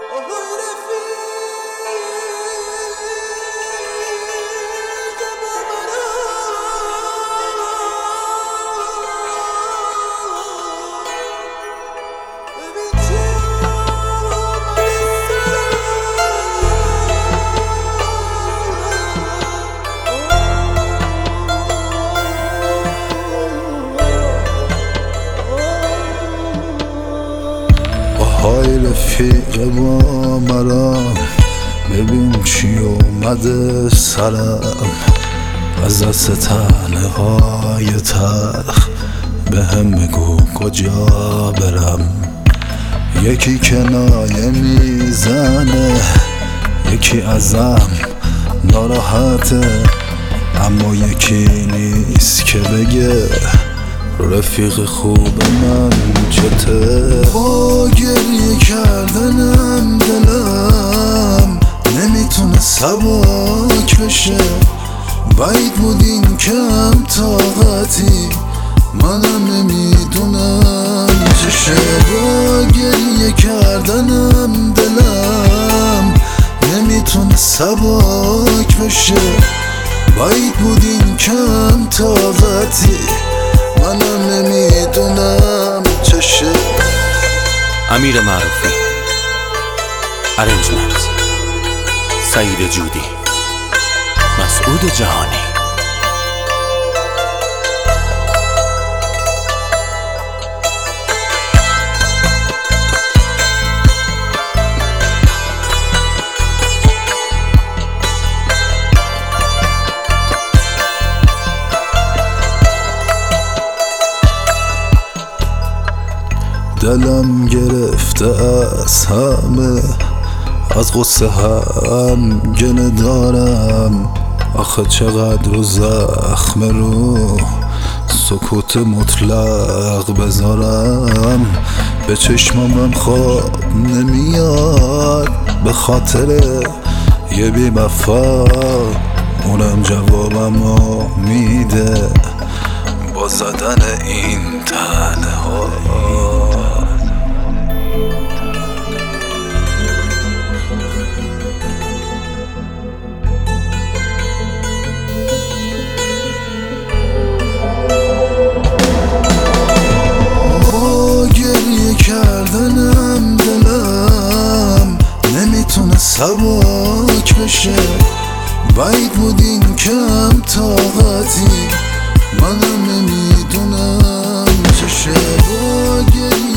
های رفیق با مرام، ببین چی اومده سرم. از دست تنهای تلخ به هم بگو کجا برم. یکی کنایه میزنه، یکی ازم ناراحته، اما یکی نیست که بگه رفیق خوب من چته. با گریه کردنم دلم نمیتونه سبک بشه. بعید بود این کم طاقتی، منم نمیدونم چشه. با گریه کردنم دلم نمیتونه سبک بشه. بعید بود این کم طاقتی، منم نمیدونم چشه. امیر معروفی، ارنجمنت سعید جودی، مسعود جهانی. دلم گرفته از همه، از غصه هم گنه دارم. آخه چقدر رو زخم رو سکوت مطلق بذارم. به چشمم خواب نمیاد به خاطر یه بی وفا. اونم جوابمو میده با زدن این تنها. کردنم دلم نمیتونه سبک بشه. بعید بود این کم طاقتی، منم نمیدونم چشه. با